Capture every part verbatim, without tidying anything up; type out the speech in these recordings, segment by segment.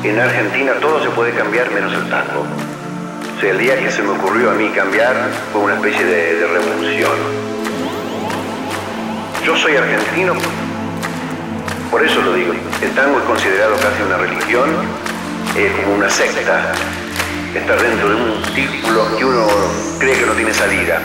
En Argentina todo se puede cambiar menos el tango. O sea, el día que se me ocurrió a mí cambiar fue una especie de, de revolución. Yo soy argentino, por eso lo digo. El tango es considerado casi una religión, es como una secta. Estar dentro de un círculo que uno cree que no tiene salida.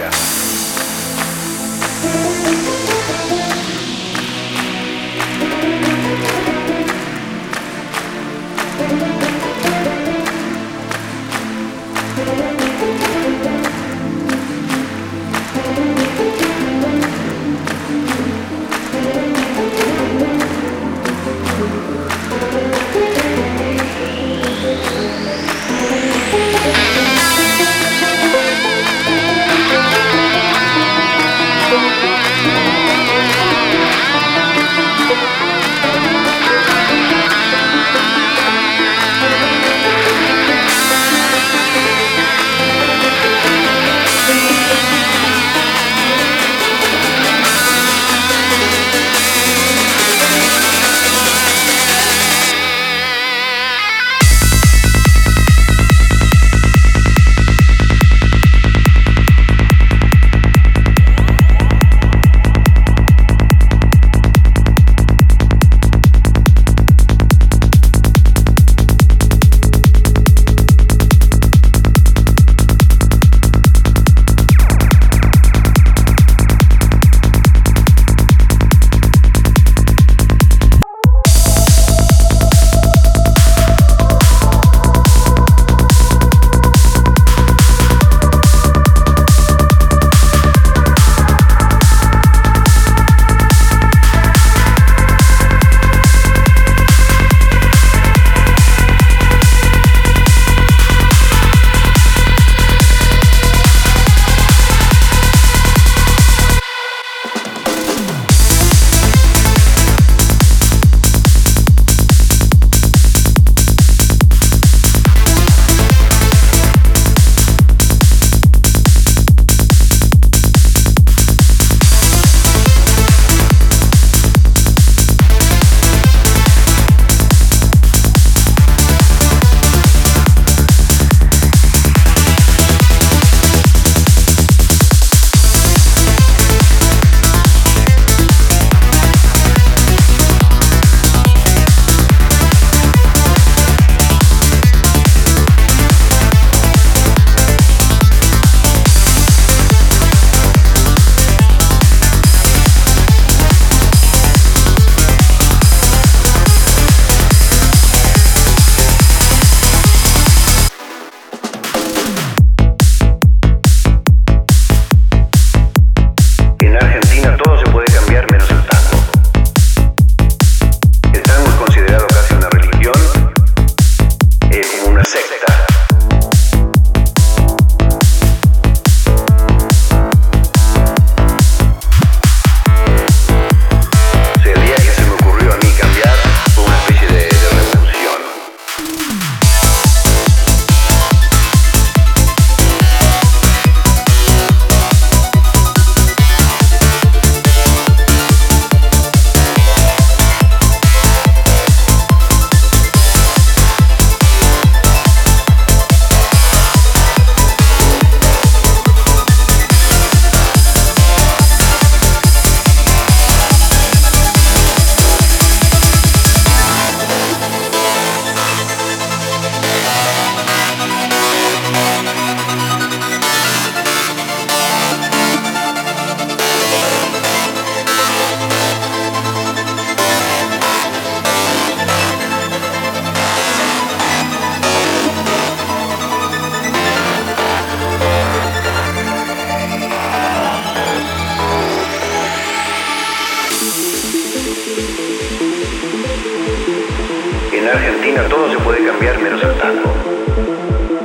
En Argentina todo se puede cambiar menos el tango.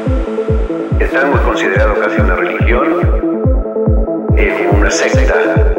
El tango es considerado casi una religión, es como una secta.